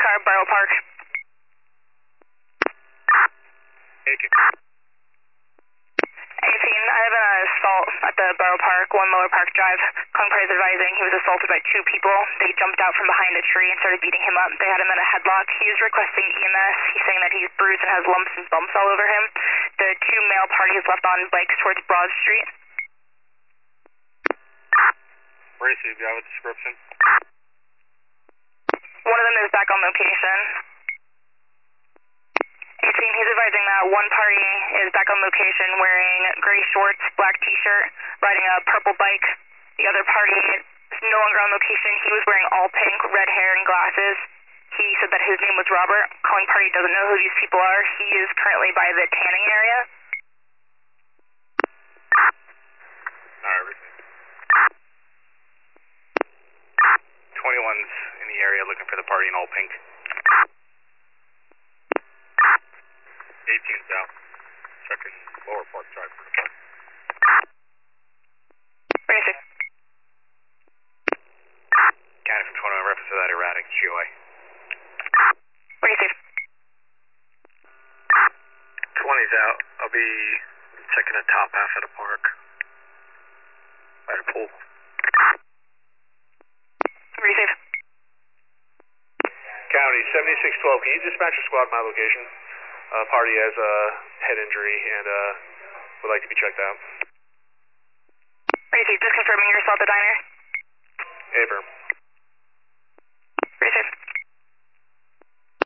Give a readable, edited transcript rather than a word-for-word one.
Borough Park. 18, I have an assault at the Borough Park, 1 Lower Park Drive. Kong Party is advising he was assaulted by 2 people. They jumped out from behind a tree and started beating him up. They had him in a headlock. He is requesting EMS. He's saying that he's bruised and has lumps and bumps all over him. The 2 male parties left on bikes towards Broad Street. Racy, do you have a description? One of them is back on location. 18, he's advising that 1 party is back on location wearing gray shorts, black t-shirt, riding a purple bike. The other party is no longer on location. He was wearing all pink, red hair and glasses. He said that his name was Robert. Calling party doesn't know who these people are. He is currently by the tanning area. Alright, 21's in the area looking for the party in all pink. 18's out. Checking Lower Park Drive for the party. Racy. County from 21 reference to that erratic GOA. Racy. 20's out. I'll be checking the top half of the park. By the pool. Receive. County 7612, can you dispatch your squad to my location? Party has a head injury and would like to be checked out. Receive, just confirming you're still at the diner. Affirm. Receive.